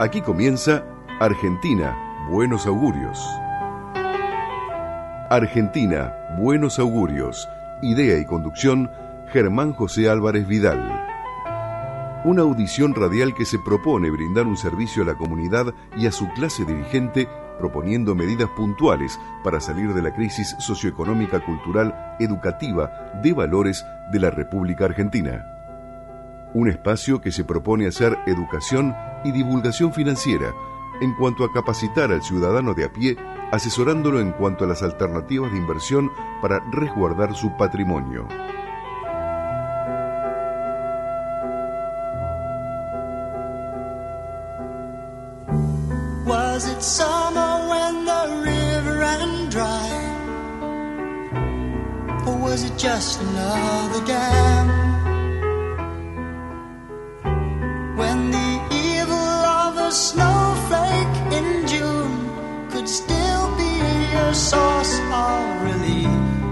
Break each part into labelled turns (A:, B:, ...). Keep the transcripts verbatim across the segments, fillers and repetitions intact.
A: Aquí comienza Argentina, Buenos Augurios. Argentina, Buenos Augurios. Idea y conducción, Germán José Álvarez Vidal. Una audición radial que se propone brindar un servicio a la comunidad y a su clase dirigente, proponiendo medidas puntuales para salir de la crisis socioeconómica, cultural, educativa, de valores de la República Argentina. Un espacio que se propone hacer educación y divulgación financiera en cuanto a capacitar al ciudadano de a pie, asesorándolo en cuanto a las alternativas de inversión para resguardar su patrimonio.
B: Was it summer when the river ran dry? Or was it just another dam? When the evil of a snowflake in June could still be a source of relief.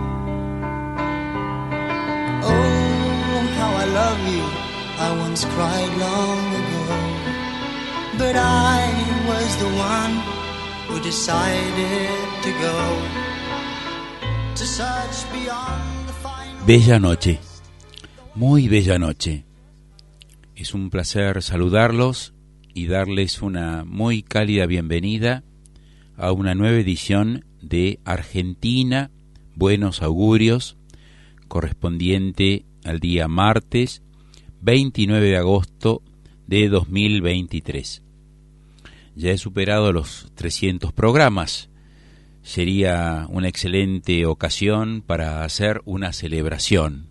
B: Oh, how I love you, I once cried long ago. But I was the one who decided to go to search beyond the final.
C: Bella noche, muy bella noche. Es un placer saludarlos y darles una muy cálida bienvenida a una nueva edición de Argentina, Buenos Augurios, correspondiente al día martes veintinueve de agosto de dos mil veintitrés. Ya he superado los trescientos programas. Sería una excelente ocasión para hacer una celebración.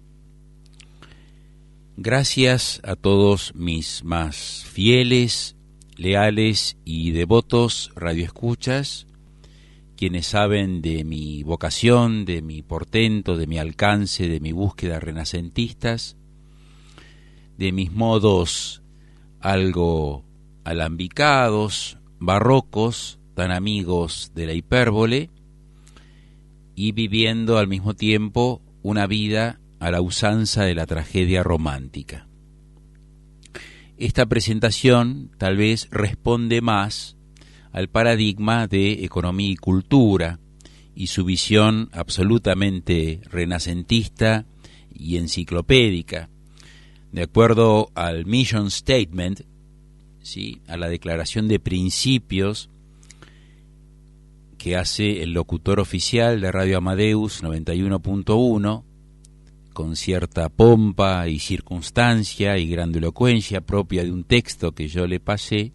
C: Gracias a todos mis más fieles, leales y devotos radioescuchas, quienes saben de mi vocación, de mi portento, de mi alcance, de mi búsqueda renacentistas, de mis modos algo alambicados, barrocos, tan amigos de la hipérbole, y viviendo al mismo tiempo una vida a la usanza de la tragedia romántica. Esta presentación tal vez responde más al paradigma de economía y cultura y su visión absolutamente renacentista y enciclopédica. De acuerdo al Mission Statement, ¿sí?, a la declaración de principios que hace el locutor oficial de Radio Amadeus noventa y uno punto uno, con cierta pompa y circunstancia y grandilocuencia propia de un texto que yo le pasé,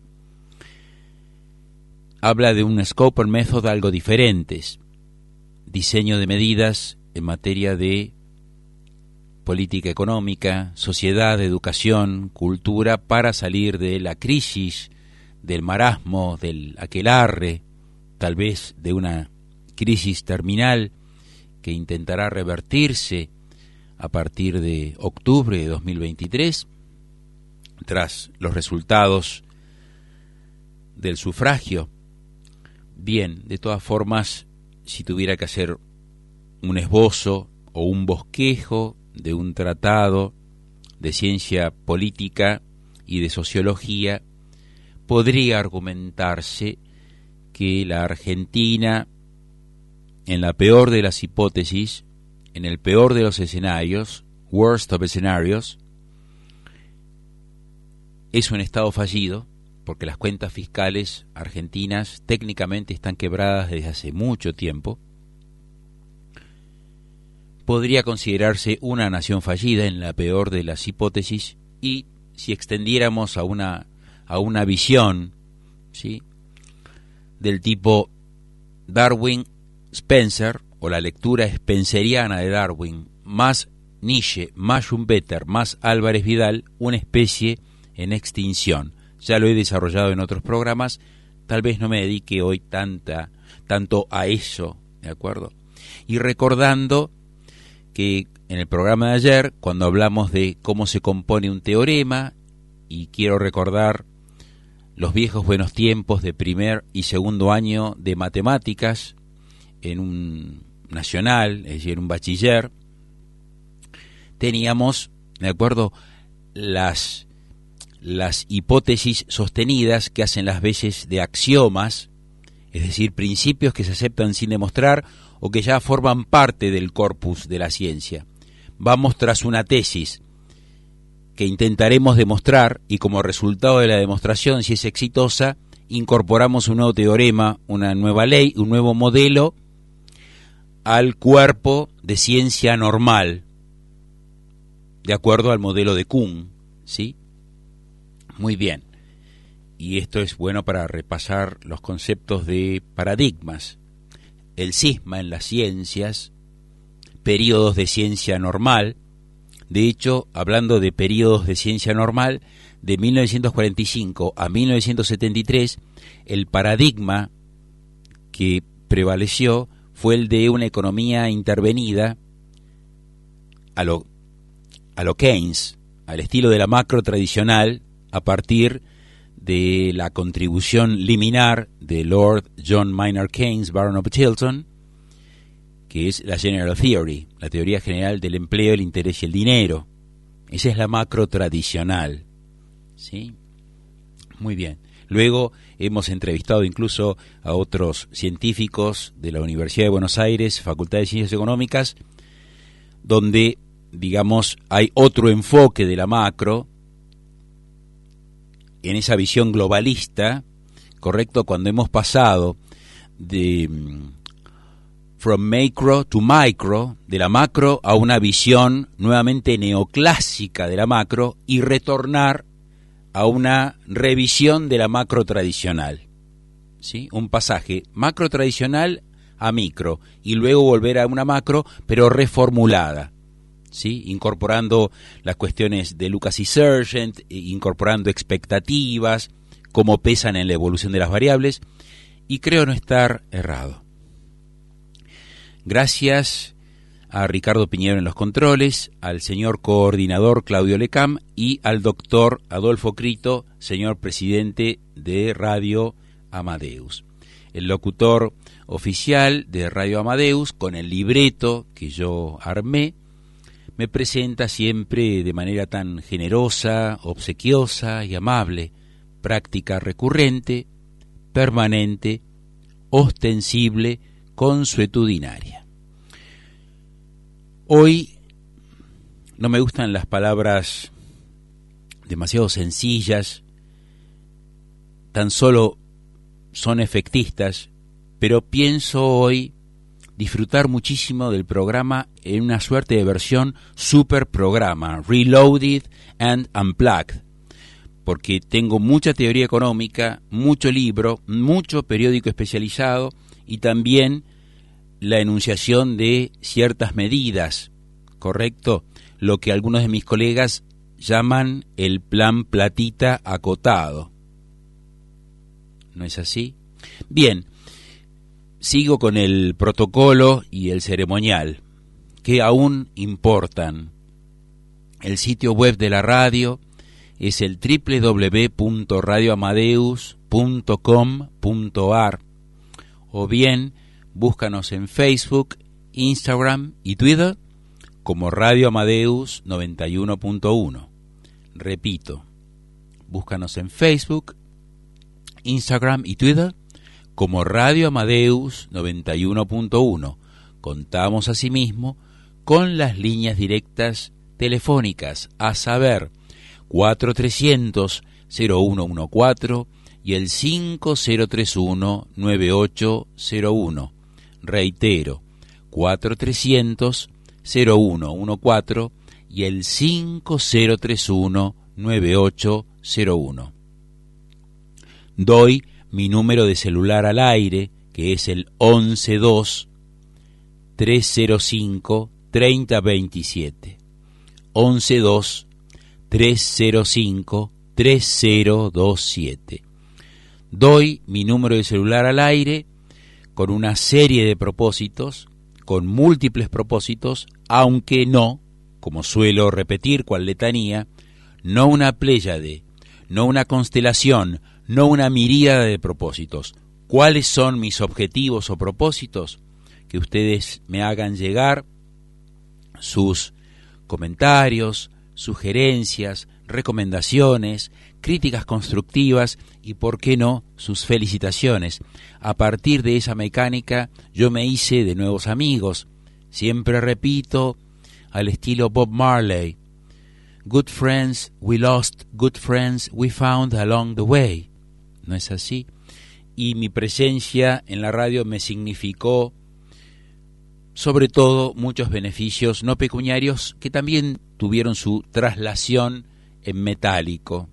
C: habla de un scope and method algo diferentes, diseño de medidas en materia de política económica, sociedad, educación, cultura, para salir de la crisis, del marasmo, del aquelarre, tal vez de una crisis terminal que intentará revertirse a partir de octubre de dos mil veintitrés, tras los resultados del sufragio. Bien, de todas formas, si tuviera que hacer un esbozo o un bosquejo de un tratado de ciencia política y de sociología, podría argumentarse que la Argentina, en la peor de las hipótesis, en el peor de los escenarios, worst of scenarios, es un estado fallido, porque las cuentas fiscales argentinas técnicamente están quebradas desde hace mucho tiempo. Podría considerarse una nación fallida en la peor de las hipótesis, y si extendiéramos a una a una visión, ¿sí?, del tipo Darwin-Spencer, o la lectura spenceriana de Darwin, más Nietzsche, más Schumpeter, más Álvarez Vidal, una especie en extinción. Ya lo he desarrollado en otros programas, tal vez no me dedique hoy tanta, tanto a eso, ¿de acuerdo? Y recordando que en el programa de ayer, cuando hablamos de cómo se compone un teorema, y quiero recordar los viejos buenos tiempos de primer y segundo año de matemáticas en un nacional, es decir, en un bachiller, teníamos, ¿de acuerdo?, las las hipótesis sostenidas que hacen las veces de axiomas, es decir, principios que se aceptan sin demostrar o que ya forman parte del corpus de la ciencia. Vamos tras una tesis que intentaremos demostrar y como resultado de la demostración, si es exitosa, incorporamos un nuevo teorema, una nueva ley, un nuevo modelo al cuerpo de ciencia normal, de acuerdo al modelo de Kuhn, ¿sí? Muy bien. Y esto es bueno para repasar los conceptos de paradigmas. El cisma en las ciencias, períodos de ciencia normal. De hecho, hablando de períodos de ciencia normal, de mil novecientos cuarenta y cinco a mil novecientos setenta y tres, el paradigma que prevaleció fue el de una economía intervenida a lo, a lo Keynes, al estilo de la macro tradicional, a partir de la contribución liminar de Lord John Maynard Keynes, Baron of Chiltern, que es la General Theory, la teoría general del empleo, el interés y el dinero. Esa es la macro tradicional, ¿sí? Muy bien. Luego hemos entrevistado incluso a otros científicos de la Universidad de Buenos Aires, Facultad de Ciencias Económicas, donde, digamos, hay otro enfoque de la macro, en esa visión globalista, correcto, cuando hemos pasado de from macro to micro, de la macro a una visión nuevamente neoclásica de la macro y retornar a una revisión de la macro tradicional, ¿sí? Un pasaje macro tradicional a micro y luego volver a una macro pero reformulada, ¿sí? Incorporando las cuestiones de Lucas y Sargent, incorporando expectativas, cómo pesan en la evolución de las variables, y creo no estar errado. Gracias a Ricardo Piñero en los controles, al señor coordinador Claudio Lecam y al doctor Adolfo Crito, señor presidente de Radio Amadeus. El locutor oficial de Radio Amadeus, con el libreto que yo armé, me presenta siempre de manera tan generosa, obsequiosa y amable, práctica recurrente, permanente, ostensible, consuetudinaria. Hoy no me gustan las palabras demasiado sencillas, tan solo son efectistas, pero pienso hoy disfrutar muchísimo del programa en una suerte de versión super programa, Reloaded and Unplugged, porque tengo mucha teoría económica, mucho libro, mucho periódico especializado y también la enunciación de ciertas medidas, ¿correcto? Lo que algunos de mis colegas llaman el plan platita acotado. ¿No es así? Bien, sigo con el protocolo y el ceremonial, que aún importan. El sitio web de la radio es el doble u doble u doble u punto radio amadeus punto com punto a r, o bien búscanos en Facebook, Instagram y Twitter como Radio Amadeus noventa y uno punto uno. Repito, búscanos en Facebook, Instagram y Twitter como Radio Amadeus noventa y uno punto uno. Contamos asimismo con las líneas directas telefónicas, a saber, cuatro trescientos cero uno uno cuatro y el cinco cero tres uno nueve ocho cero uno. Reitero, cuatro trescientos cero uno uno cuatro y el cinco cero tres uno nueve ocho cero uno. Doy mi número de celular al aire, que es el once dos tres cero cinco treinta veintisiete. once dos tres cero cinco tres cero dos siete. Doy mi número de celular al aire con una serie de propósitos, con múltiples propósitos, aunque no, como suelo repetir cual letanía, no una pléyade, no una constelación, no una miríada de propósitos. ¿Cuáles son mis objetivos o propósitos? Que ustedes me hagan llegar sus comentarios, sugerencias, recomendaciones, críticas constructivas y, por qué no, sus felicitaciones. A partir de esa mecánica yo me hice de nuevos amigos. Siempre repito, al estilo Bob Marley: good friends we lost, good friends we found along the way. ¿No es así? Y mi presencia en la radio me significó, sobre todo, muchos beneficios no pecuniarios que también tuvieron su traslación en metálico.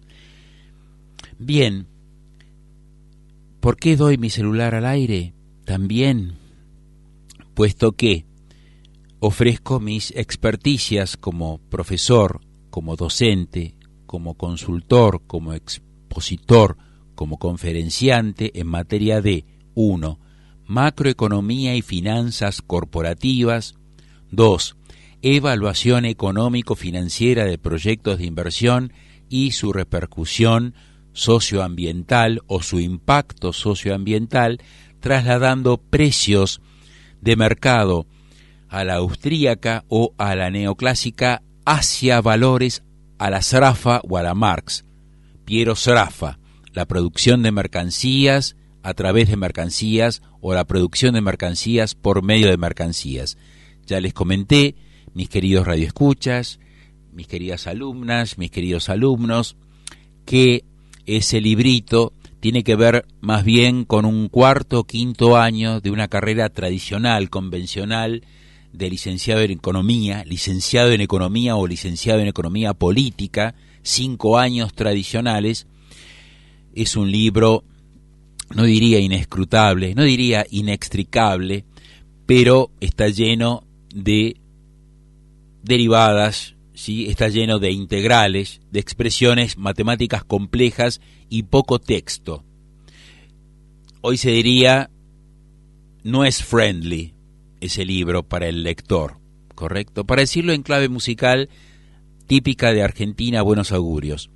C: Bien, ¿por qué doy mi celular al aire? También, puesto que ofrezco mis experticias como profesor, como docente, como consultor, como expositor, como conferenciante en materia de uno macroeconomía y finanzas corporativas, dos evaluación económico-financiera de proyectos de inversión y su repercusión socioambiental o su impacto socioambiental, trasladando precios de mercado a la austríaca o a la neoclásica hacia valores a la Sraffa o a la Marx. Piero Sraffa, la producción de mercancías a través de mercancías o la producción de mercancías por medio de mercancías. Ya les comenté, mis queridos radioescuchas, mis queridas alumnas, mis queridos alumnos, que ese librito tiene que ver más bien con un cuarto o quinto año de una carrera tradicional, convencional, de licenciado en economía, licenciado en economía o licenciado en economía política, cinco años tradicionales. Es un libro, no diría inescrutable, no diría inextricable, pero está lleno de derivadas, ¿sí? Está lleno de integrales, de expresiones matemáticas complejas y poco texto. Hoy se diría, no es friendly ese libro para el lector, ¿correcto? Para decirlo en clave musical típica de Argentina, Buenos Augurios.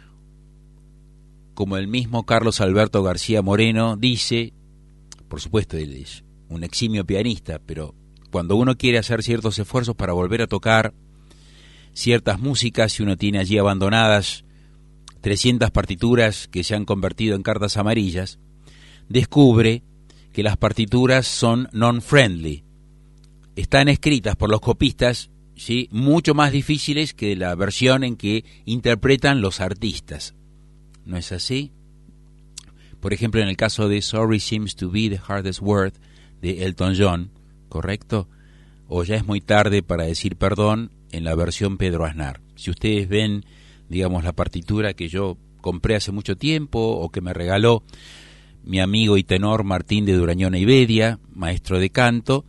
C: Como el mismo Carlos Alberto García Moreno dice, por supuesto él es un eximio pianista, pero cuando uno quiere hacer ciertos esfuerzos para volver a tocar ciertas músicas, y uno tiene allí abandonadas trescientas partituras que se han convertido en cartas amarillas, descubre que las partituras son non-friendly. Están escritas por los copistas, ¿sí?, mucho más difíciles que la versión en que interpretan los artistas. ¿No es así? Por ejemplo, en el caso de Sorry Seems to Be the Hardest Word de Elton John, ¿correcto? O Ya es muy tarde para decir perdón en la versión Pedro Aznar. Si ustedes ven, digamos, la partitura que yo compré hace mucho tiempo o que me regaló mi amigo y tenor Martín de Durañona y Bedia, maestro de canto,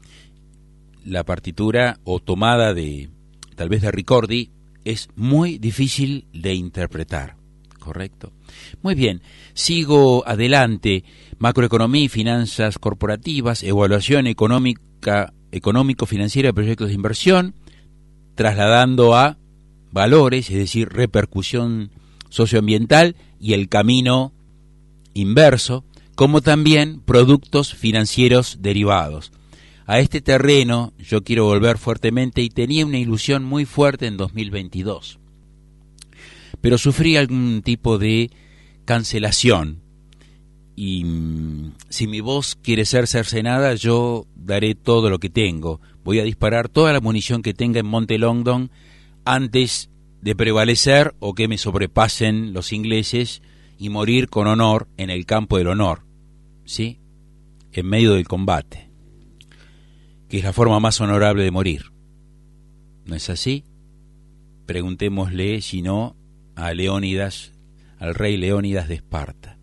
C: la partitura o tomada de, tal vez de Ricordi, es muy difícil de interpretar, ¿correcto? Muy bien, sigo adelante. Macroeconomía y finanzas corporativas, evaluación económica, económico-financiera de proyectos de inversión, trasladando a valores, es decir, repercusión socioambiental y el camino inverso, como también productos financieros derivados. A este terreno yo quiero volver fuertemente y tenía una ilusión muy fuerte en dos mil veintidós, pero sufrí algún tipo de cancelación y mmm, si mi voz quiere ser cercenada, yo daré todo lo que tengo. Voy a disparar toda la munición que tenga en Monte Longdon antes de prevalecer o que me sobrepasen los ingleses y morir con honor en el campo del honor, ¿sí?, en medio del combate, que es la forma más honorable de morir. ¿No es así? Preguntémosle, si no, a Leónidas, al rey Leónidas de Esparta.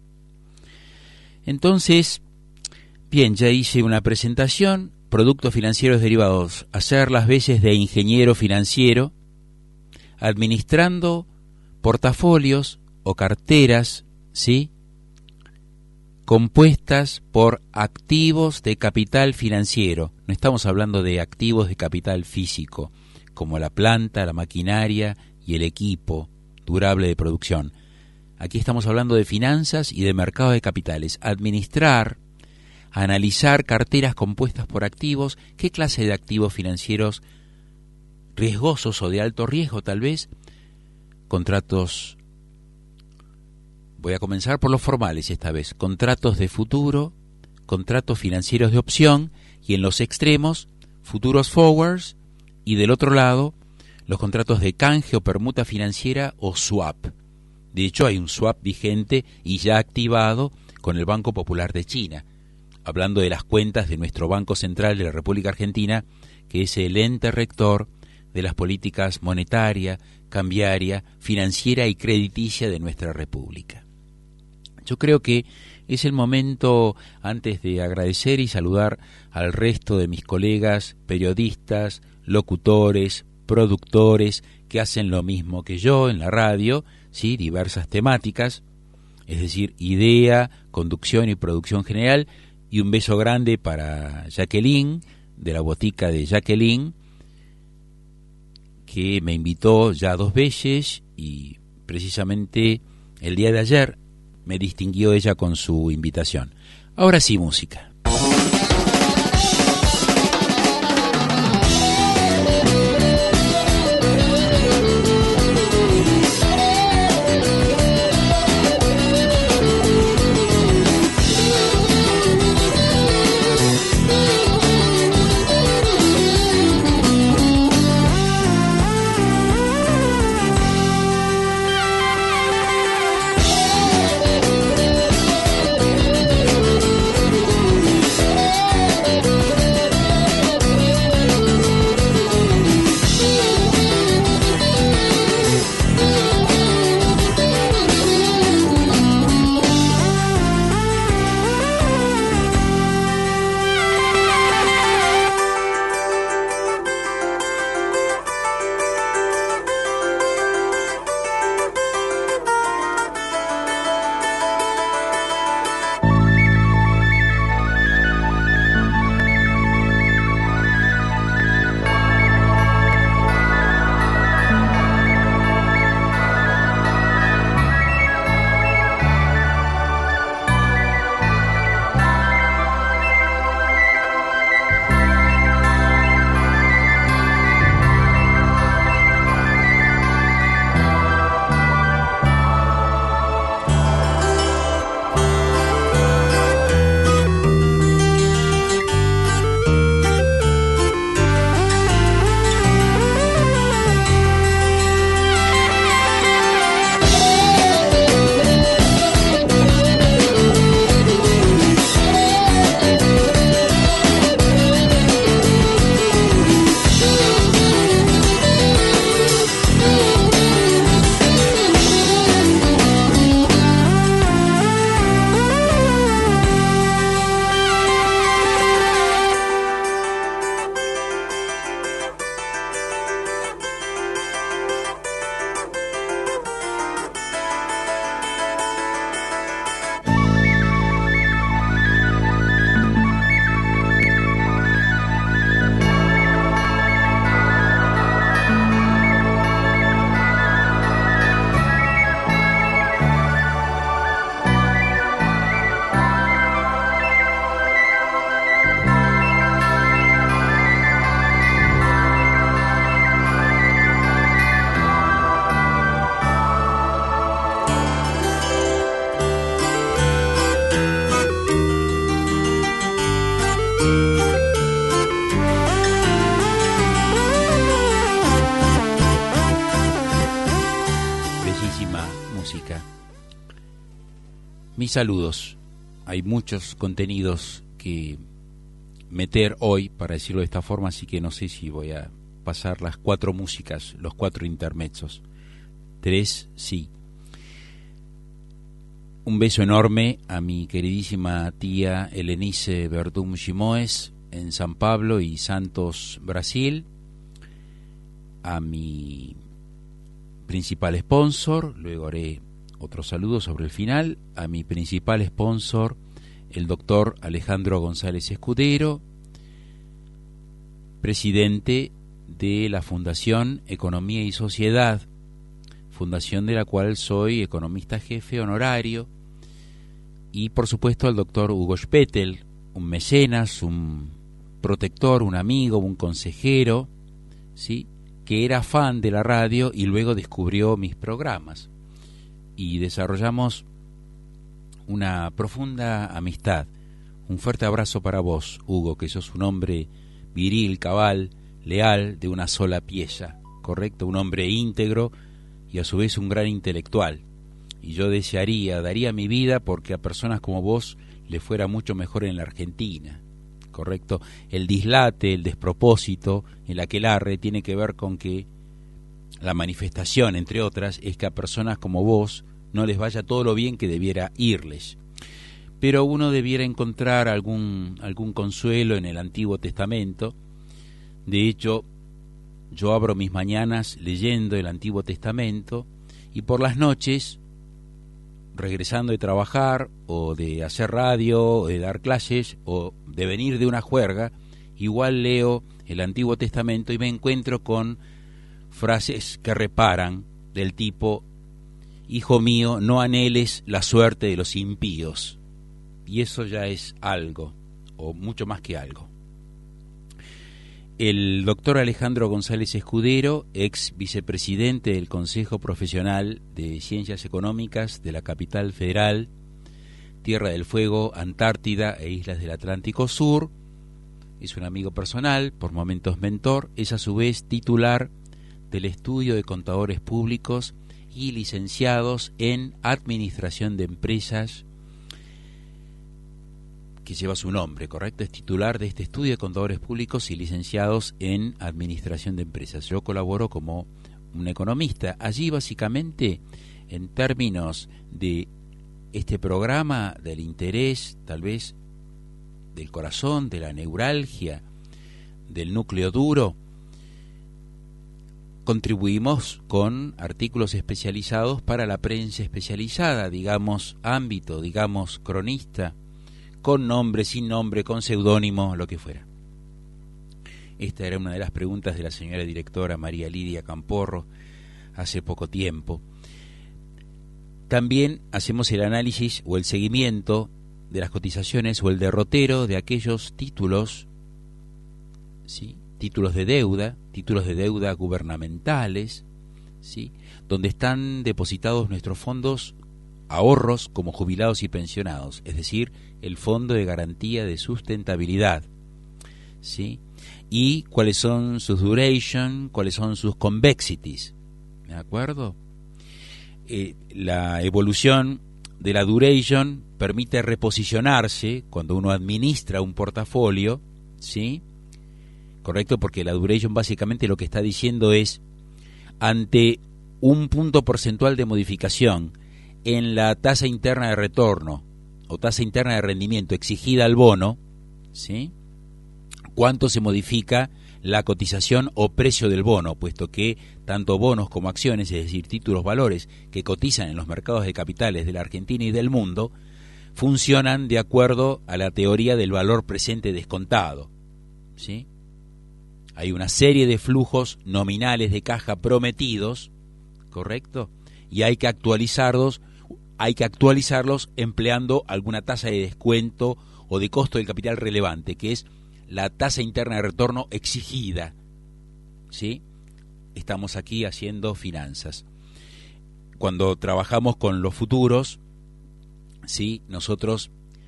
C: Entonces, bien, ya hice una presentación, productos financieros derivados, hacer las veces de ingeniero financiero, administrando portafolios o carteras, ¿sí?, compuestas por activos de capital financiero. No estamos hablando de activos de capital físico, como la planta, la maquinaria y el equipo durable de producción. Aquí estamos hablando de finanzas y de mercado de capitales. Administrar, analizar carteras compuestas por activos, qué clase de activos financieros riesgosos o de alto riesgo tal vez contratos, voy a comenzar por los formales esta vez, contratos de futuro, contratos financieros de opción, y en los extremos, futuros forwards, y del otro lado, los contratos de canje o permuta financiera o swap. De hecho, hay un swap vigente y ya activado con el Banco Popular de China, hablando de las cuentas de nuestro Banco Central de la República Argentina, que es el ente rector de las políticas monetaria, cambiaria, financiera y crediticia de nuestra República. Yo creo que es el momento, antes de agradecer y saludar al resto de mis colegas, periodistas, locutores, productores, que hacen lo mismo que yo en la radio, ¿sí? Diversas temáticas, es decir, idea, conducción y producción general, y un beso grande para Jacqueline, de la botica de Jacqueline, que me invitó ya dos veces y precisamente el día de ayer me distinguió ella con su invitación. Ahora sí, música. Mis saludos. Hay muchos contenidos que meter hoy, para decirlo de esta forma, así que no sé si voy a pasar las cuatro músicas, los cuatro intermezzos. Tres, sí. Un beso enorme a mi queridísima tía Helenice Verdum Gimoes en San Pablo y Santos, Brasil. A mi principal sponsor, luego haré otro saludo sobre el final, a mi principal sponsor, el doctor Alejandro González Escudero, presidente de la Fundación Economía y Sociedad, fundación de la cual soy economista jefe honorario, y por supuesto al doctor Hugo Spettel, un mecenas, un protector, un amigo, un consejero, ¿sí?, que era fan de la radio y luego descubrió mis programas. Y desarrollamos una profunda amistad. Un fuerte abrazo para vos, Hugo, que sos un hombre viril, cabal, leal, de una sola pieza, ¿correcto? Un hombre íntegro y a su vez un gran intelectual. Y yo desearía, daría mi vida porque a personas como vos le fuera mucho mejor en la Argentina, ¿correcto? El dislate, el despropósito, el aquelarre tiene que ver con que la manifestación, entre otras, es que a personas como vos no les vaya todo lo bien que debiera irles. Pero uno debiera encontrar algún, algún consuelo en el Antiguo Testamento. De hecho, yo abro mis mañanas leyendo el Antiguo Testamento y por las noches, regresando de trabajar o de hacer radio, o de dar clases o de venir de una juerga, igual leo el Antiguo Testamento y me encuentro con frases que reparan del tipo: hijo mío, no anheles la suerte de los impíos. Y eso ya es algo, o mucho más que algo. El doctor Alejandro González Escudero, ex vicepresidente del Consejo Profesional de Ciencias Económicas de la capital federal, Tierra del Fuego, Antártida e Islas del Atlántico Sur, es un amigo personal, por momentos mentor, es a su vez titular del estudio de contadores públicos y licenciados en Administración de Empresas, que lleva su nombre, ¿correcto? Es titular de este estudio de contadores públicos y licenciados en Administración de Empresas. Yo colaboro como un economista. Allí, básicamente, en términos de este programa, del interés, tal vez, del corazón, de la neuralgia, del núcleo duro, contribuimos con artículos especializados para la prensa especializada, digamos, ámbito, digamos, cronista, con nombre, sin nombre, con seudónimo, lo que fuera. Esta era una de las preguntas de la señora directora María Lidia Camporro hace poco tiempo. También hacemos el análisis o el seguimiento de las cotizaciones o el derrotero de aquellos títulos, ¿sí? Títulos de deuda, títulos de deuda gubernamentales, ¿sí? Donde están depositados nuestros fondos, ahorros como jubilados y pensionados, es decir, el Fondo de Garantía de Sustentabilidad, ¿sí? Y cuáles son sus duration, cuáles son sus convexities, ¿de acuerdo? Eh, la evolución de la duration permite reposicionarse cuando uno administra un portafolio, ¿sí? Correcto, porque la duration básicamente lo que está diciendo es, ante un punto porcentual de modificación en la tasa interna de retorno o tasa interna de rendimiento exigida al bono, ¿sí? ¿Cuánto se modifica la cotización o precio del bono? Puesto que tanto bonos como acciones, es decir, títulos valores que cotizan en los mercados de capitales de la Argentina y del mundo, funcionan de acuerdo a la teoría del valor presente descontado, ¿sí? Hay una serie de flujos nominales de caja prometidos, ¿correcto? Y hay que actualizarlos hay que actualizarlos empleando alguna tasa de descuento o de costo del capital relevante, que es la tasa interna de retorno exigida, ¿sí? Estamos aquí haciendo finanzas. Cuando trabajamos con los futuros, ¿sí? Nosotros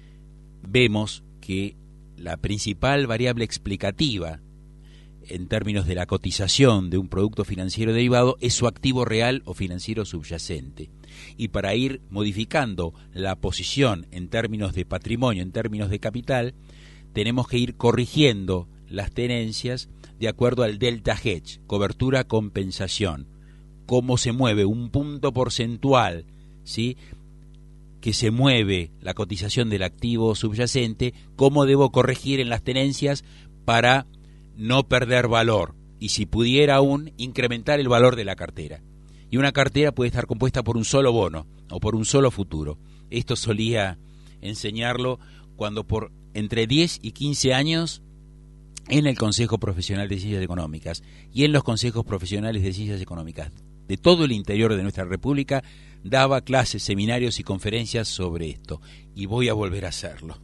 C: vemos que la principal variable explicativa en términos de la cotización de un producto financiero derivado es su activo real o financiero subyacente. Y para ir modificando la posición en términos de patrimonio, en términos de capital, tenemos que ir corrigiendo las tenencias de acuerdo al delta hedge, cobertura compensación, cómo se mueve un punto porcentual, ¿sí?, que se mueve la cotización del activo subyacente, cómo debo corregir en las tenencias para no perder valor y, si pudiera aún, incrementar el valor de la cartera. Y una cartera puede estar compuesta por un solo bono o por un solo futuro. Esto solía enseñarlo cuando por entre diez y quince años en el Consejo Profesional de Ciencias Económicas y en los consejos profesionales de ciencias económicas de todo el interior de nuestra República daba clases, seminarios y conferencias sobre esto. Y voy a volver a hacerlo.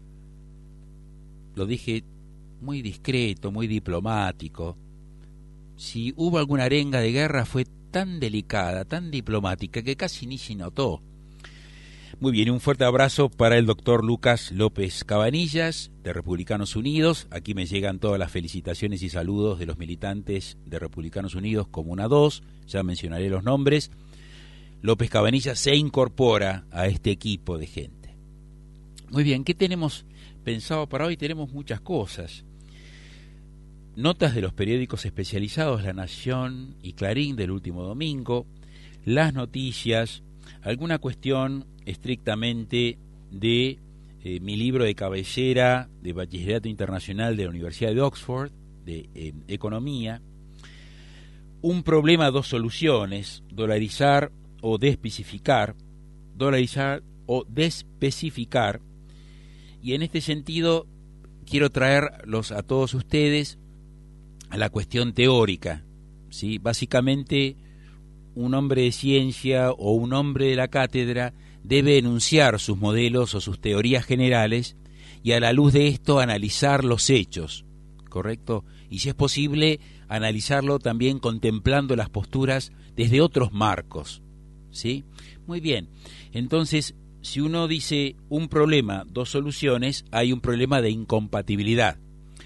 C: Lo dije muy discreto, muy diplomático, si hubo alguna arenga de guerra fue tan delicada, tan diplomática, que casi ni se notó. Muy bien, un fuerte abrazo para el doctor Lucas López Cabanillas, de Republicanos Unidos. Aquí me llegan todas las felicitaciones y saludos de los militantes de Republicanos Unidos, Comuna dos, ya mencionaré los nombres. López Cabanillas se incorpora a este equipo de gente. Muy bien, ¿qué tenemos pensado para hoy? Tenemos muchas cosas. Notas de los periódicos especializados La Nación y Clarín del último domingo, las noticias, alguna cuestión estrictamente de eh, mi libro de cabecera de Bachillerato Internacional de la Universidad de Oxford, de eh, Economía, un problema, dos soluciones, dolarizar o despecificar, dolarizar o despecificar, y en este sentido quiero traerlos a todos ustedes a la cuestión teórica, ¿sí? Básicamente, un hombre de ciencia o un hombre de la cátedra debe enunciar sus modelos o sus teorías generales y a la luz de esto analizar los hechos, ¿correcto? Y si es posible, analizarlo también contemplando las posturas desde otros marcos, ¿sí? Muy bien, entonces, si uno dice un problema, dos soluciones, hay un problema de incompatibilidad.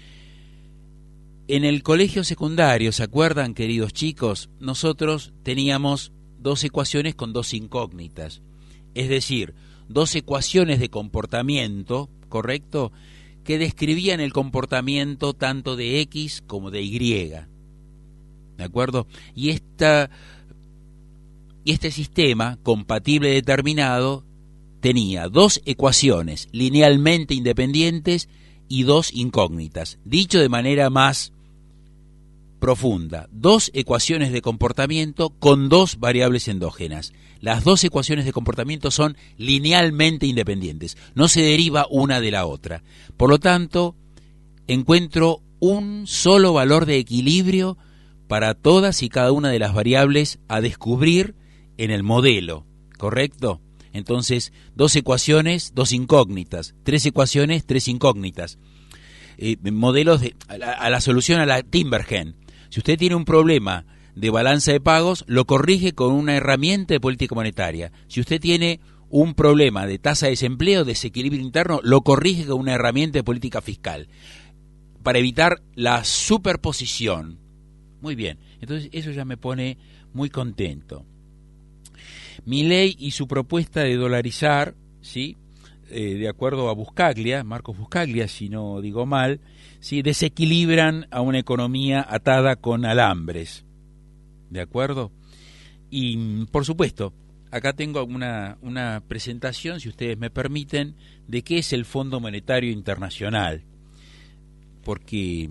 C: En el colegio secundario, ¿se acuerdan, queridos chicos? Nosotros teníamos dos ecuaciones con dos incógnitas, es decir, dos ecuaciones de comportamiento, ¿correcto?, que describían el comportamiento tanto de X como de Y, ¿de acuerdo? Y, esta, y este sistema compatible determinado tenía dos ecuaciones linealmente independientes y dos incógnitas. Dicho de manera más profunda, dos ecuaciones de comportamiento con dos variables endógenas. Las dos ecuaciones de comportamiento son linealmente independientes, no se deriva una de la otra. Por lo tanto, encuentro un solo valor de equilibrio para todas y cada una de las variables a descubrir en el modelo, ¿correcto? Entonces, dos ecuaciones, dos incógnitas, tres ecuaciones, tres incógnitas. Eh, modelos de, a la, a la solución a la Timbergen. Si usted tiene un problema de balanza de pagos, lo corrige con una herramienta de política monetaria. Si usted tiene un problema de tasa de desempleo, desequilibrio interno, lo corrige con una herramienta de política fiscal, para evitar la superposición. Muy bien, entonces eso ya me pone muy contento. Milei y su propuesta de dolarizar, ¿sí? Eh, de acuerdo a Buscaglia, Marcos Buscaglia, si no digo mal, ¿sí? Desequilibran a una economía atada con alambres, ¿de acuerdo? Y, por supuesto, acá tengo una, una presentación, si ustedes me permiten, de qué es el Fondo Monetario Internacional, porque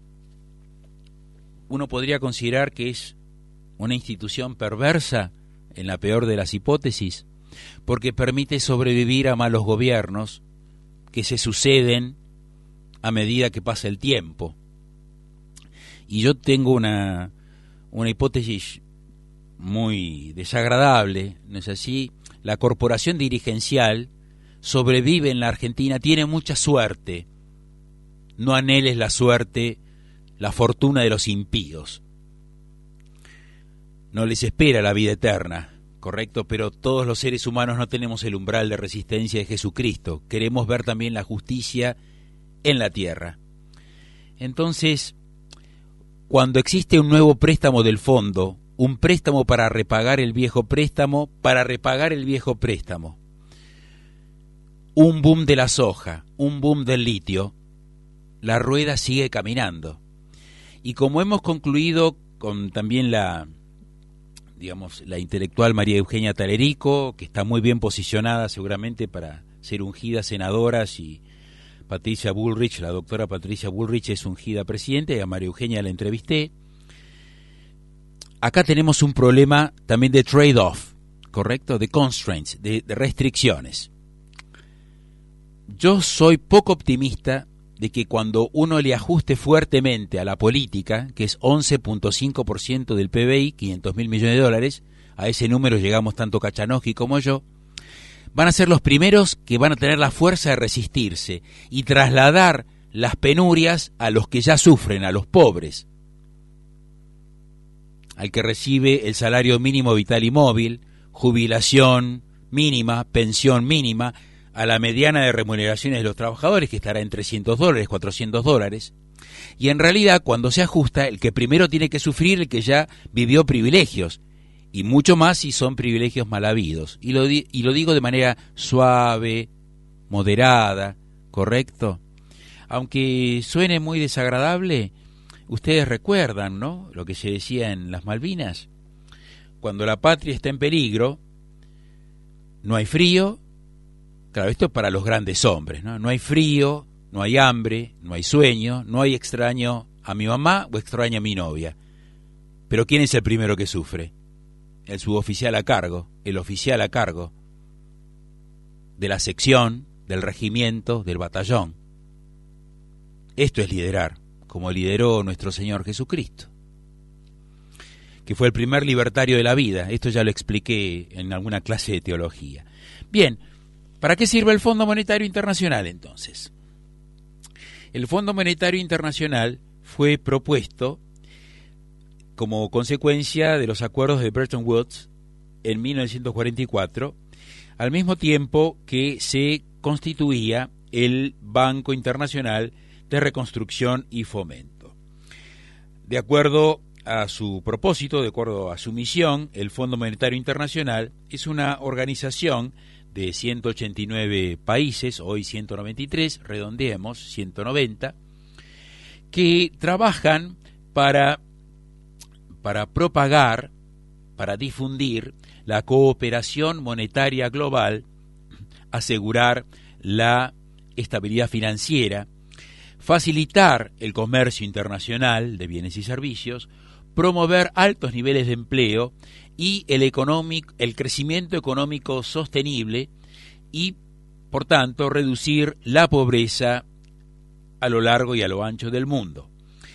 C: uno podría considerar que es una institución perversa, en la peor de las hipótesis, porque permite sobrevivir a malos gobiernos que se suceden a medida que pasa el tiempo. Y yo tengo una, una hipótesis muy desagradable, ¿no es así? La corporación dirigencial sobrevive en la Argentina, tiene mucha suerte. No anheles la suerte, la fortuna de los impíos. No les espera la vida eterna, correcto, pero todos los seres humanos no tenemos el umbral de resistencia de Jesucristo. Queremos ver también la justicia en la tierra. Entonces, cuando existe un nuevo préstamo del fondo, un préstamo para repagar el viejo préstamo, para repagar el viejo préstamo, un boom de la soja, un boom del litio, la rueda sigue caminando. Y como hemos concluido con también la... digamos, la intelectual María Eugenia Talerico, que está muy bien posicionada seguramente para ser ungida senadora, si Patricia Bullrich, la doctora Patricia Bullrich es ungida presidenta, y a María Eugenia la entrevisté. Acá tenemos un problema también de trade-off, ¿correcto? De constraints, de, de restricciones. Yo soy poco optimista de que cuando uno le ajuste fuertemente a la política, que es once punto cinco por ciento del P B I, quinientos mil millones de dólares, a ese número llegamos tanto Kachanowski como yo, van a ser los primeros que van a tener la fuerza de resistirse y trasladar las penurias a los que ya sufren, a los pobres. al que recibe el salario mínimo vital y móvil, jubilación mínima, pensión mínima, a la mediana de remuneraciones de los trabajadores, que estará en trescientos dólares, cuatrocientos dólares. Y en realidad, cuando se ajusta, el que primero tiene que sufrir el que ya vivió privilegios, y mucho más si son privilegios mal habidos. Y lo, di- y lo digo de manera suave, moderada, ¿correcto? Aunque suene muy desagradable, ustedes recuerdan, ¿no?, lo que se decía en las Malvinas. Cuando la patria está en peligro, no hay frío. Claro, esto es para los grandes hombres, ¿no? No hay frío, no hay hambre, no hay sueño, no hay extraño a mi mamá o extraño a mi novia. Pero ¿quién es el primero que sufre? El suboficial a cargo, el oficial a cargo de la sección, del regimiento, del batallón. Esto es liderar, como lideró nuestro Señor Jesucristo, que fue el primer libertario de la vida. Esto ya lo expliqué en alguna clase de teología. Bien, ¿para qué sirve el Fondo Monetario Internacional entonces? El Fondo Monetario Internacional fue propuesto como consecuencia de los acuerdos de Bretton Woods en mil novecientos cuarenta y cuatro, al mismo tiempo que se constituía el Banco Internacional de Reconstrucción y Fomento. De acuerdo a su propósito, de acuerdo a su misión, el Fondo Monetario Internacional es una organización de ciento ochenta y nueve países, hoy ciento noventa y tres, redondeemos, ciento noventa, que trabajan para, para propagar, para difundir la cooperación monetaria global, asegurar la estabilidad financiera, facilitar el comercio internacional de bienes y servicios, promover altos niveles de empleo y el, económico, el crecimiento económico sostenible y, por tanto, reducir la pobreza a lo largo y a lo ancho del mundo.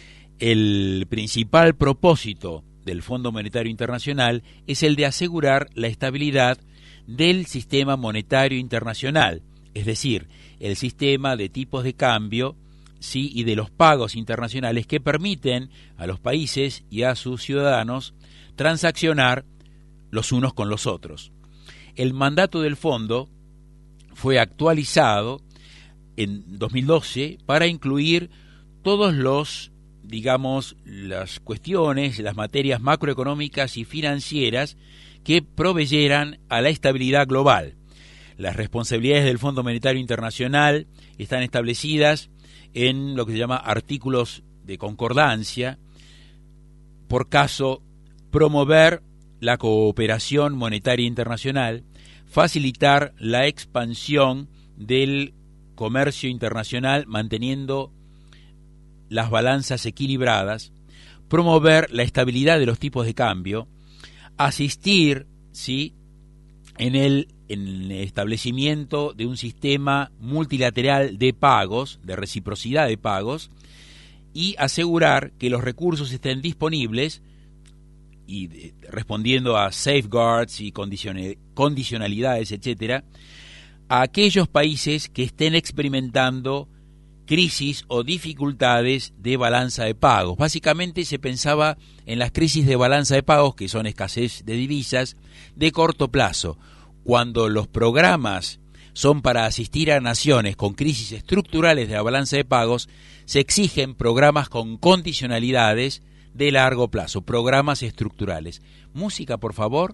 C: El principal propósito del Fondo Monetario Internacional es el de asegurar la estabilidad del sistema monetario internacional, es decir, el sistema de tipos de cambio, sí, y de los pagos internacionales que permiten a los países y a sus ciudadanos transaccionar los unos con los otros. El mandato del fondo fue actualizado en dos mil doce para incluir todos los, digamos, las cuestiones, las materias macroeconómicas y financieras que proveyeran a la estabilidad global. Las responsabilidades del Fondo Monetario Internacional están establecidas en lo que se llama artículos de concordancia. Por caso, promover la cooperación monetaria internacional, facilitar la expansión del comercio internacional manteniendo las balanzas equilibradas, promover la estabilidad de los tipos de cambio, asistir, ¿sí?, en el, en el establecimiento de un sistema multilateral de pagos, de reciprocidad de pagos, y asegurar que los recursos estén disponibles y de, respondiendo a safeguards y condicionalidades, etcétera, a aquellos países que estén experimentando crisis o dificultades de balanza de pagos. Básicamente se pensaba en las crisis de balanza de pagos, que son escasez de divisas, de corto plazo. Cuando los programas son para asistir a naciones con crisis estructurales de la balanza de pagos, se exigen programas con condicionalidades de largo plazo, programas estructurales. Música, por favor.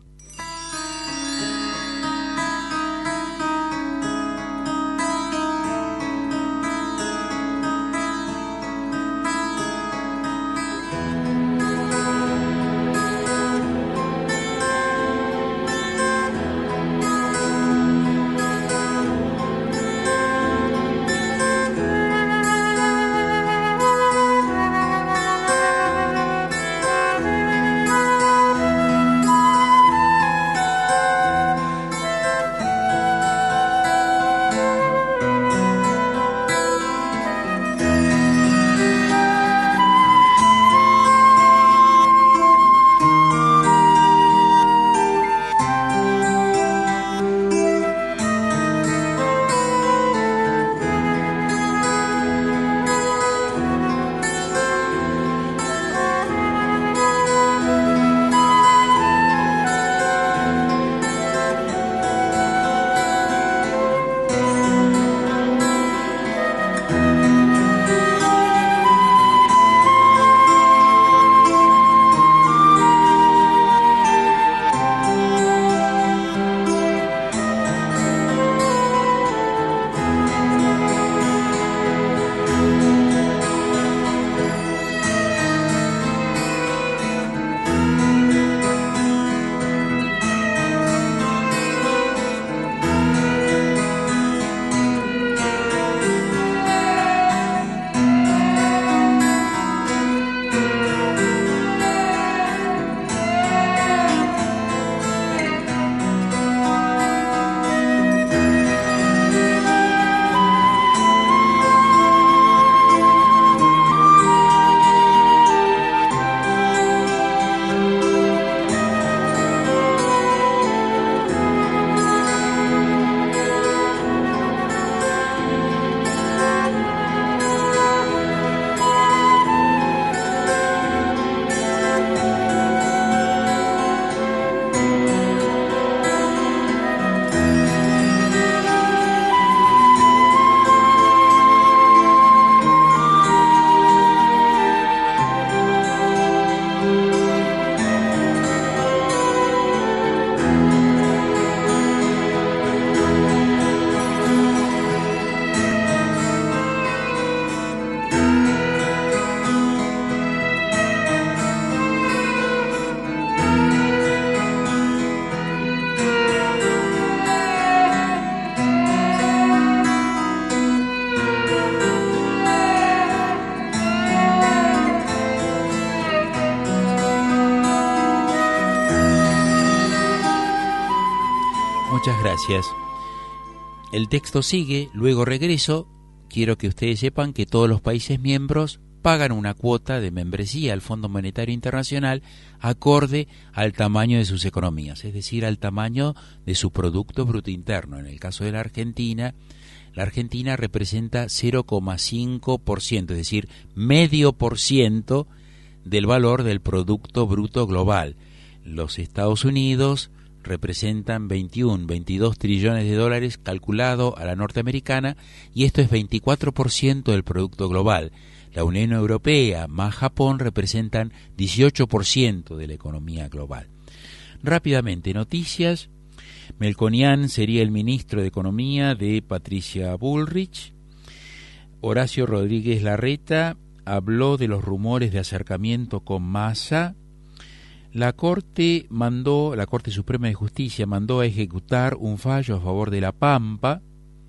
C: Muchas gracias. El texto sigue, luego regreso. Quiero que ustedes sepan que todos los países miembros pagan una cuota de membresía al Fondo Monetario Internacional acorde al tamaño de sus economías, es decir, al tamaño de su Producto Bruto Interno. En el caso de la Argentina, la Argentina representa cero coma cinco por ciento, es decir, medio por ciento del valor del Producto Bruto Global. Los Estados Unidos representan veintiuno, veintidós trillones de dólares calculado a la norteamericana, y esto es veinticuatro por ciento del Producto Global. La Unión Europea más Japón representan dieciocho por ciento de la economía global. Rápidamente, noticias. Melconian sería el ministro de Economía de Patricia Bullrich. Horacio Rodríguez Larreta habló de los rumores de acercamiento con Massa. La Corte mandó, la Corte Suprema de Justicia mandó a ejecutar un fallo a favor de La Pampa.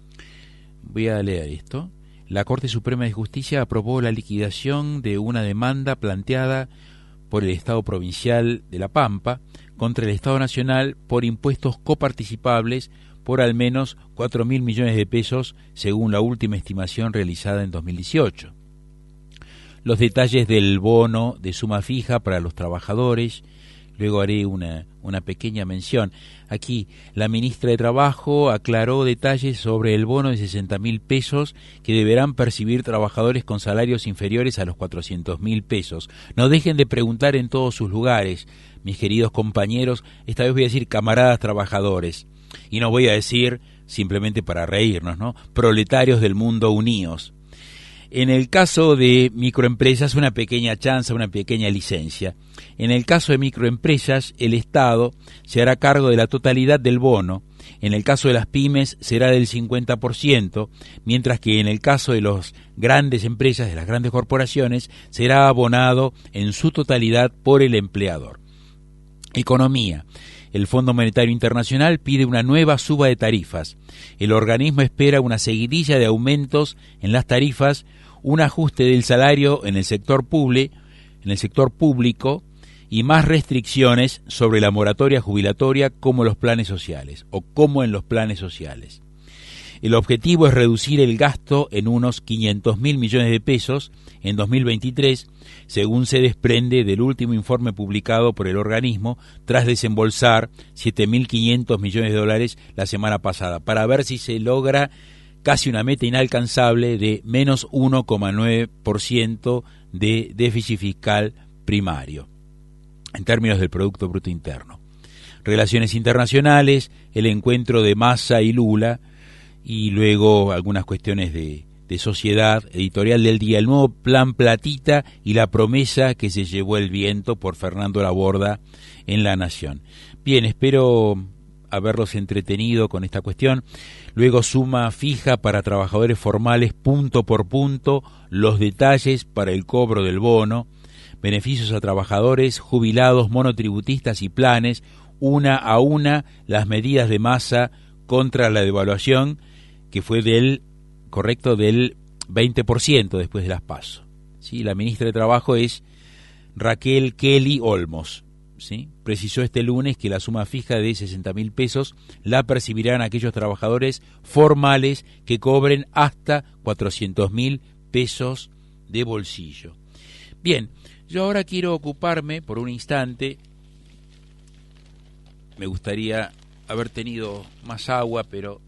C: Voy a leer esto. La Corte Suprema de Justicia aprobó la liquidación de una demanda planteada por el Estado Provincial de La Pampa contra el Estado Nacional por impuestos coparticipables por al menos cuatro mil millones de pesos, según la última estimación realizada en dos mil dieciocho. Los detalles del bono de suma fija para los trabajadores. Luego haré una, una pequeña mención. Aquí, la ministra de Trabajo aclaró detalles sobre el bono de sesenta mil pesos que deberán percibir trabajadores con salarios inferiores a los cuatrocientos mil pesos. No dejen de preguntar en todos sus lugares, mis queridos compañeros, esta vez voy a decir camaradas trabajadores, y no voy a decir simplemente para reírnos, ¿no? Proletarios del mundo unidos. En el caso de microempresas, una pequeña chanza, una pequeña licencia. En el caso de microempresas, el Estado se hará cargo de la totalidad del bono. En el caso de las pymes, será del cincuenta por ciento, mientras que en el caso de las grandes empresas, de las grandes corporaciones, será abonado en su totalidad por el empleador. Economía. El Fondo Monetario Internacional pide una nueva suba de tarifas. El organismo espera una seguidilla de aumentos en las tarifas, un ajuste del salario en el sector público, en el sector público y más restricciones sobre la moratoria jubilatoria como los planes sociales o como en los planes sociales. El objetivo es reducir el gasto en unos quinientos mil millones de pesos en dos mil veintitrés, según se desprende del último informe publicado por el organismo tras desembolsar siete mil quinientos millones de dólares la semana pasada, para ver si se logra casi una meta inalcanzable de menos uno coma nueve por ciento de déficit fiscal primario, en términos del Producto Bruto Interno. Relaciones internacionales, el encuentro de Massa y Lula, y luego algunas cuestiones de, de sociedad, editorial del día, el nuevo plan Platita y la promesa que se llevó el viento por Fernando Laborda en La Nación. Bien, espero haberlos entretenido con esta cuestión. Luego suma fija para trabajadores formales punto por punto, los detalles para el cobro del bono, beneficios a trabajadores, jubilados, monotributistas y planes, una a una las medidas de Massa contra la devaluación, que fue del, correcto, del veinte por ciento después de las PASO. ¿Sí? La ministra de Trabajo es Raquel Kelly Olmos. ¿Sí? Precisó este lunes que la suma fija de sesenta mil pesos la percibirán aquellos trabajadores formales que cobren hasta cuatrocientos mil pesos de bolsillo. Bien, yo ahora quiero ocuparme por un instante, me gustaría haber tenido más agua, pero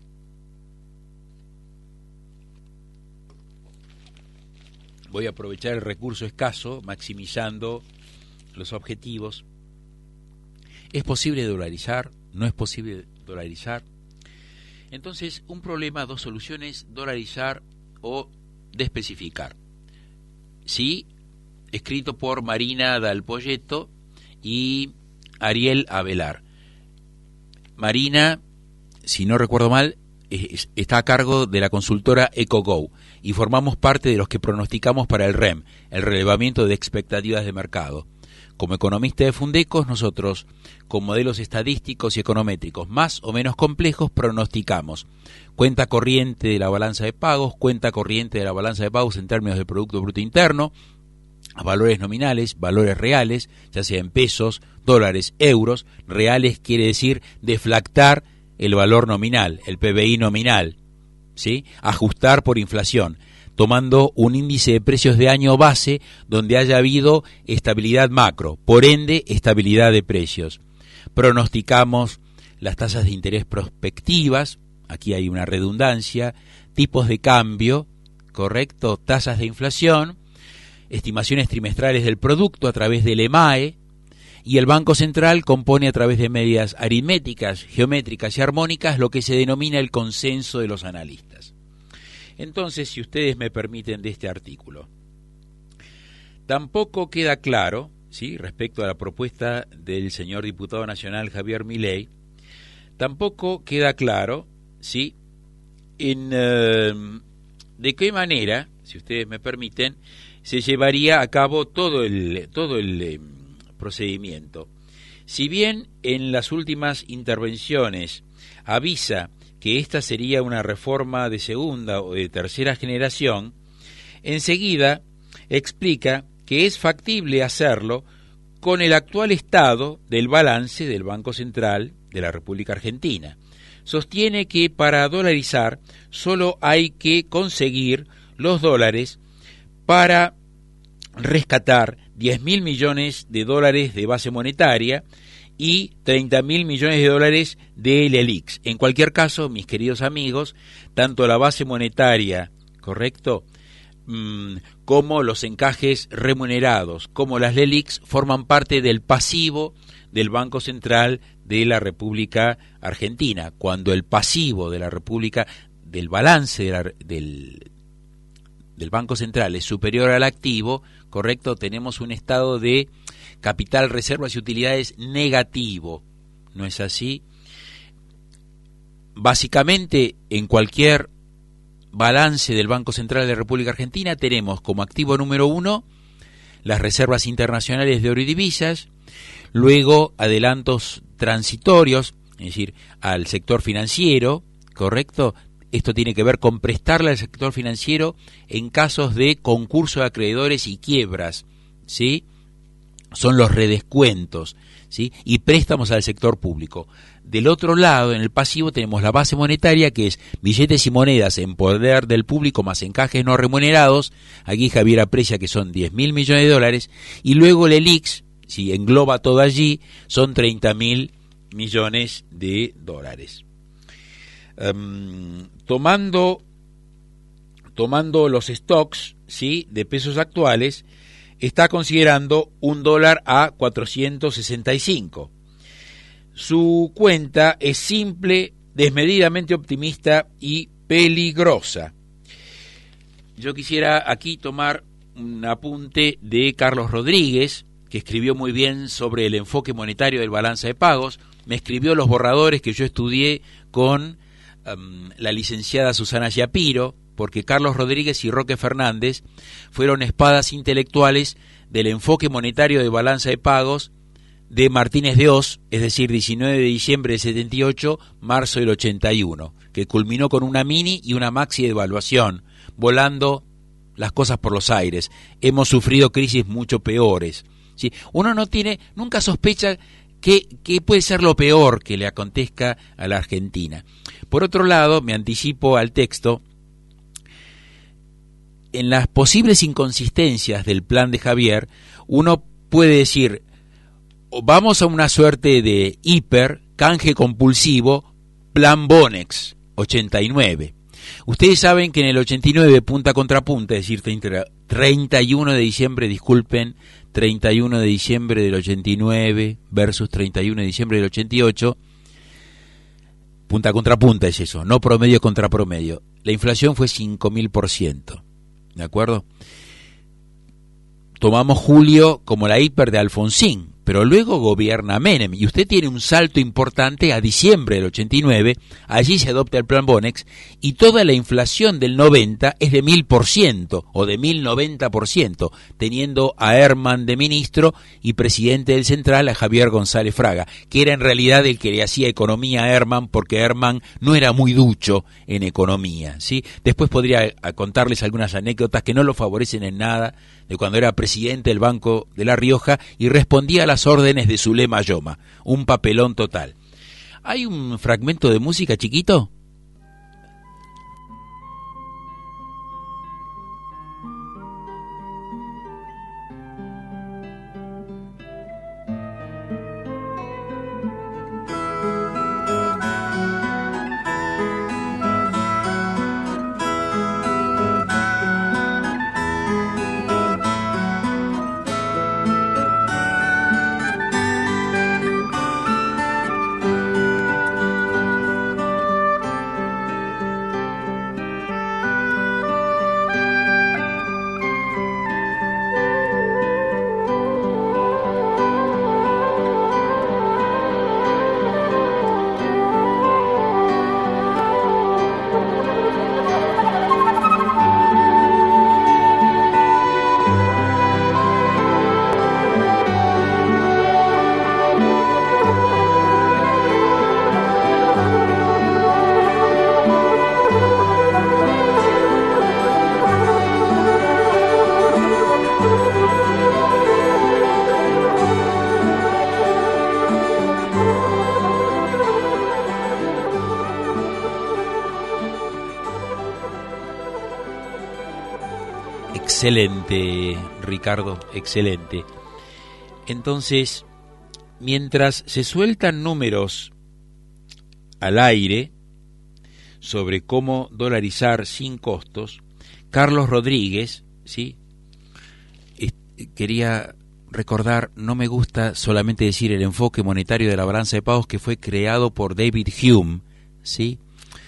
C: voy a aprovechar el recurso escaso, maximizando los objetivos. ¿Es posible dolarizar? ¿No es posible dolarizar? Entonces, un problema, dos soluciones: dolarizar o despecificar. Sí, escrito por Marina Dal Poyetto y Ariel Avelar. Marina, si no recuerdo mal, es, está a cargo de la consultora EcoGo y formamos parte de los que pronosticamos para el R E M, el relevamiento de expectativas de mercado. Como economista de Fundecos, nosotros, con modelos estadísticos y econométricos más o menos complejos, pronosticamos cuenta corriente de la balanza de pagos, cuenta corriente de la balanza de pagos en términos de Producto Bruto Interno, valores nominales, valores reales, ya sea en pesos, dólares, euros. Reales quiere decir deflactar el valor nominal, el P B I nominal, ¿sí? Ajustar por inflación, tomando un índice de precios de año base donde haya habido estabilidad macro, por ende estabilidad de precios. Pronosticamos las tasas de interés prospectivas, aquí hay una redundancia, tipos de cambio, correcto, tasas de inflación, estimaciones trimestrales del producto a través del E M A E, y el Banco Central compone a través de medidas aritméticas, geométricas y armónicas lo que se denomina el consenso de los analistas. Entonces, si ustedes me permiten de este artículo, tampoco queda claro, ¿sí?, respecto a la propuesta del señor diputado nacional Javier Milei, tampoco queda claro, ¿sí?, en uh, de qué manera, si ustedes me permiten, se llevaría a cabo todo el todo el eh, procedimiento. Si bien en las últimas intervenciones avisa que esta sería una reforma de segunda o de tercera generación, enseguida explica que es factible hacerlo con el actual estado del balance del Banco Central de la República Argentina. Sostiene que para dolarizar solo hay que conseguir los dólares para rescatar diez mil millones de dólares de base monetaria y treinta mil millones de dólares del E L I X. En cualquier caso, mis queridos amigos, tanto la base monetaria, ¿correcto?, mm, como los encajes remunerados, como las L E L I X, forman parte del pasivo del Banco Central de la República Argentina. Cuando el pasivo de la República, del balance de la, del, del Banco Central es superior al activo, correcto, tenemos un estado de capital, reservas y utilidades negativo. ¿No es así? Básicamente, en cualquier balance del Banco Central de la República Argentina tenemos como activo número uno las reservas internacionales de oro y divisas, luego adelantos transitorios, es decir, al sector financiero, ¿correcto? Esto tiene que ver con prestarle al sector financiero en casos de concurso de acreedores y quiebras, ¿sí? Son los redescuentos, ¿sí? Y préstamos al sector público. Del otro lado, en el pasivo, tenemos la base monetaria, que es billetes y monedas en poder del público más encajes no remunerados. Aquí Javier aprecia que son diez mil millones de dólares. Y luego el E L I X, si engloba todo allí, son treinta mil millones de dólares. Um, tomando, tomando los stocks, ¿sí?, de pesos actuales, está considerando un dólar a cuatrocientos sesenta y cinco. Su cuenta es simple, desmedidamente optimista y peligrosa. Yo quisiera aquí tomar un apunte de Carlos Rodríguez, que escribió muy bien sobre el enfoque monetario del balance de pagos. Me escribió los borradores que yo estudié con um, la licenciada Susana Yapiro, porque Carlos Rodríguez y Roque Fernández fueron espadas intelectuales del enfoque monetario de balanza de pagos de Martínez de Oz, es decir, diecinueve de diciembre del setenta y ocho, marzo del ochenta y uno, que culminó con una mini y una maxi devaluación, volando las cosas por los aires. Hemos sufrido crisis mucho peores, ¿sí? Uno no tiene, nunca sospecha que, que puede ser lo peor que le acontezca a la Argentina. Por otro lado, me anticipo al texto, en las posibles inconsistencias del plan de Javier, uno puede decir, vamos a una suerte de hiper, canje compulsivo, plan Bonex, ochenta y nueve. Ustedes saben que en el ochenta y nueve, punta contra punta, es decir, treinta y uno de diciembre, disculpen, treinta y uno de diciembre del ochenta y nueve versus treinta y uno de diciembre del ochenta y ocho, punta contra punta es eso, no promedio contra promedio. La inflación fue cinco mil por ciento. ¿De acuerdo? Tomamos julio como la hiper de Alfonsín, pero luego gobierna Menem, y usted tiene un salto importante a diciembre del ochenta y nueve, allí se adopta el plan Bonex, y toda la inflación del noventa es de mil por ciento, o de mil noventa por ciento, teniendo a Herman de ministro y presidente del Central a Javier González Fraga, que era en realidad el que le hacía economía a Herman, porque Herman no era muy ducho en economía, ¿sí? Después podría contarles algunas anécdotas que no lo favorecen en nada, de cuando era presidente del Banco de La Rioja y respondía a las órdenes de Zulema Yoma, un papelón total. ¿Hay un fragmento de música chiquito? Excelente, Ricardo, excelente. Entonces, mientras se sueltan números al aire sobre cómo dolarizar sin costos, Carlos Rodríguez, ¿sí? Quería recordar, no me gusta solamente decir el enfoque monetario de la balanza de pagos que fue creado por David Hume, ¿sí?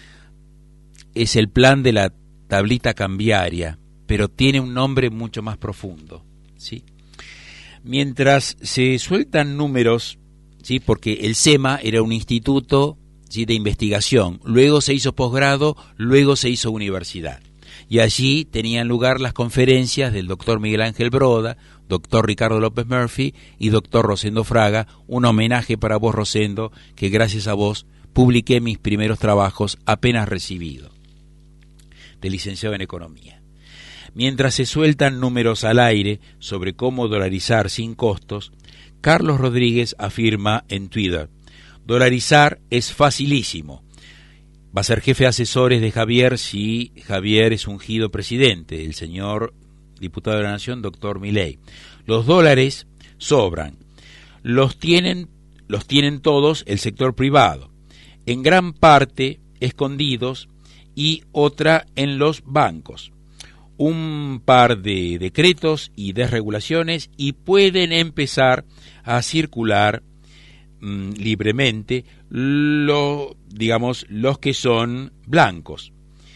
C: Es el plan de la tablita cambiaria, pero tiene un nombre mucho más profundo, ¿sí? Mientras se sueltan números, ¿sí? Porque el SEMA era un instituto, ¿sí? de investigación, luego se hizo posgrado, luego se hizo universidad. Y allí tenían lugar las conferencias del doctor Miguel Ángel Broda, doctor Ricardo López Murphy y doctor Rosendo Fraga, un homenaje para vos, Rosendo, que gracias a vos publiqué mis primeros trabajos apenas recibido, de licenciado en Economía. Mientras se sueltan números al aire sobre cómo dolarizar sin costos, Carlos Rodríguez afirma en Twitter: dolarizar es facilísimo. Va a ser jefe de asesores de Javier si Javier es ungido presidente, el señor diputado de la Nación, doctor Milei. Los dólares sobran. Los tienen, los tienen todos el sector privado, en gran parte escondidos, y otra en los bancos. Un par de decretos y desregulaciones y pueden empezar a circular mmm, libremente lo, digamos, los que son blancos.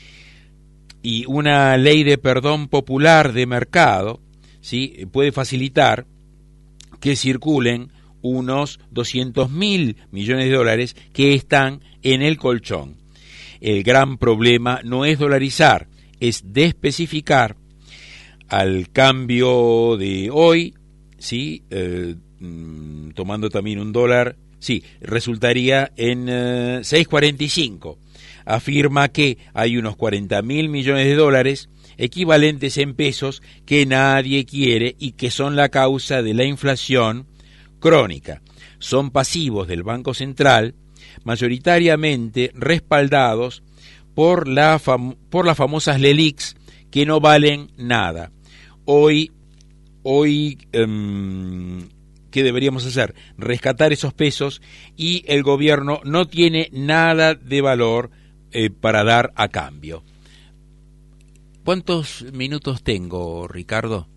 C: Y una ley de perdón popular de mercado, ¿sí? puede facilitar que circulen unos doscientos mil millones de dólares que están en el colchón. El gran problema no es dolarizar, es despecificar. Al cambio de hoy, sí, eh, tomando también un dólar, sí, resultaría en eh, seis cuarenta y cinco. Afirma que hay unos cuarenta mil millones de dólares equivalentes en pesos que nadie quiere y que son la causa de la inflación crónica. Son pasivos del Banco Central, mayoritariamente respaldados por, la fam- por las famosas LELIQs, que no valen nada. Hoy, hoy um, ¿qué deberíamos hacer? Rescatar esos pesos, y el gobierno no tiene nada de valor eh, para dar a cambio. ¿Cuántos minutos tengo, Ricardo?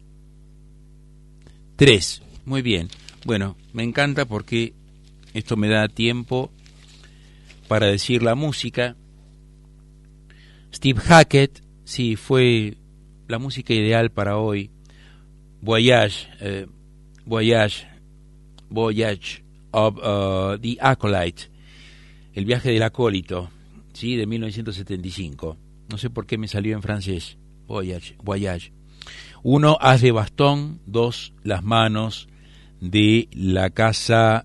C: Tres. Muy bien. Bueno, me encanta porque esto me da tiempo para decir la música. Steve Hackett, sí, fue la música ideal para hoy. Voyage, eh, Voyage, Voyage of uh, the Acolyte, el viaje del acólito, sí, de mil novecientos setenta y cinco. No sé por qué me salió en francés. Voyage, Voyage. Uno, haz de bastón. Dos, las manos de la casa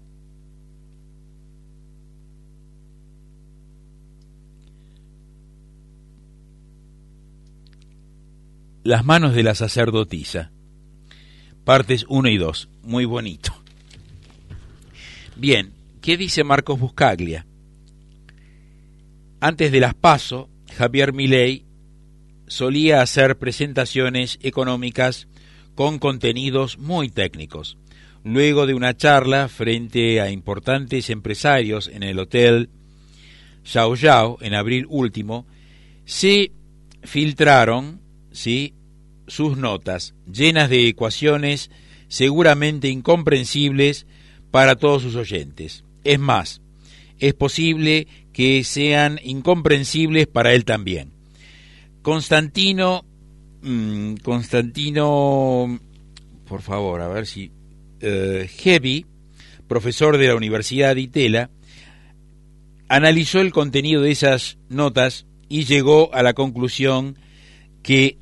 C: Las manos de la sacerdotisa, partes uno y dos, muy bonito. Bien, ¿qué dice Marcos Buscaglia? Antes de las PASO, Javier Milei solía hacer presentaciones económicas con contenidos muy técnicos. Luego de una charla frente a importantes empresarios en el hotel Xiao Xiao en abril último, se filtraron, ¿sí?, sus notas llenas de ecuaciones seguramente incomprensibles para todos sus oyentes. Es más, es posible que sean incomprensibles para él también. Constantino, mmm, Constantino, por favor, a ver si, uh, Heavy, profesor de la Universidad de Itela, analizó el contenido de esas notas y llegó a la conclusión que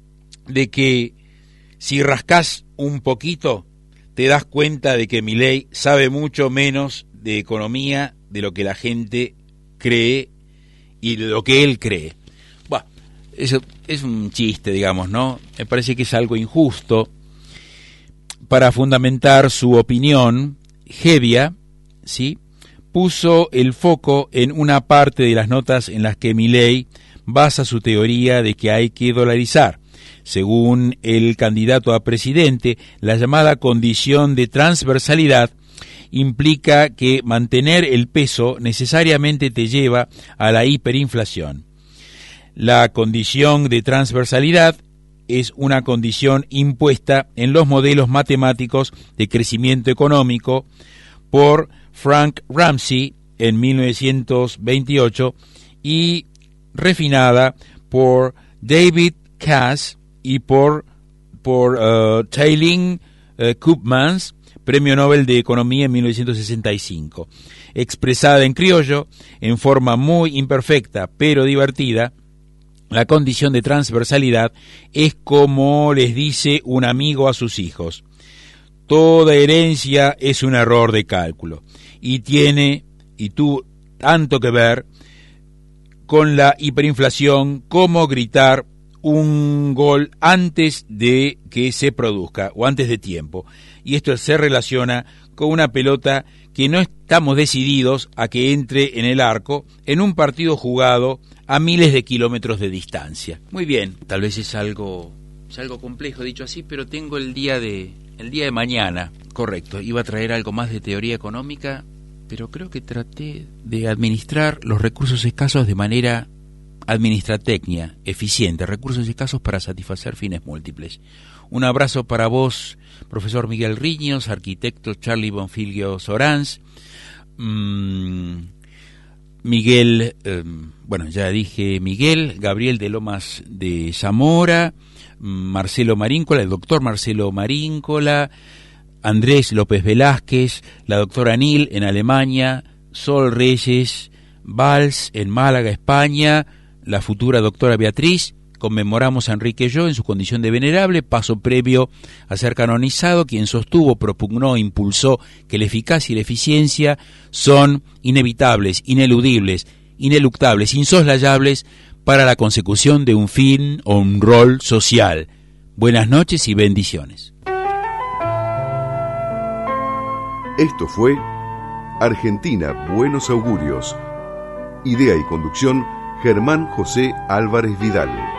C: de que si rascás un poquito te das cuenta de que Milei sabe mucho menos de economía de lo que la gente cree y de lo que él cree. Bueno, eso es un chiste, digamos, ¿no? Me parece que es algo injusto. Para fundamentar su opinión, Hevia, ¿sí?, puso el foco en una parte de las notas en las que Milei basa su teoría de que hay que dolarizar. Según el candidato a presidente, la llamada condición de transversalidad implica que mantener el peso necesariamente te lleva a la hiperinflación. La condición de transversalidad es una condición impuesta en los modelos matemáticos de crecimiento económico por Frank Ramsey en mil novecientos veintiocho y refinada por David Cass y por, por uh, Tailing uh, Koopmans, Premio Nobel de Economía en mil novecientos sesenta y cinco. Expresada en criollo, en forma muy imperfecta pero divertida, la condición de transversalidad es como les dice un amigo a sus hijos: toda herencia es un error de cálculo y tiene, y tuvo tanto que ver con la hiperinflación como gritar un gol antes de que se produzca o antes de tiempo. Y esto se relaciona con una pelota que no estamos decididos a que entre en el arco en un partido jugado a miles de kilómetros de distancia. Muy bien, tal vez es algo, es algo complejo dicho así, pero tengo el día de el día de mañana, correcto, iba a traer algo más de teoría económica, pero creo que traté de administrar los recursos escasos de manera administratecnia, eficiente, recursos escasos para satisfacer fines múltiples. Un abrazo para vos, profesor Miguel Riños, arquitecto Charlie Bonfilio Sorans, mmm, Miguel, eh, bueno, ya dije Miguel, Gabriel de Lomas de Zamora, Marcelo Maríncola, el doctor Marcelo Maríncola, Andrés López Velázquez, la doctora Nil en Alemania, Sol Reyes, Valls en Málaga, España, la futura doctora Beatriz. Conmemoramos a Enrique Yo en su condición de venerable, paso previo a ser canonizado, quien sostuvo, propugnó, impulsó que la eficacia y la eficiencia son inevitables, ineludibles, ineluctables, insoslayables para la consecución de un fin o un rol social. Buenas noches y bendiciones.
A: Esto fue Argentina Buenos Augurios. Idea y conducción Germán José Álvarez Vidal.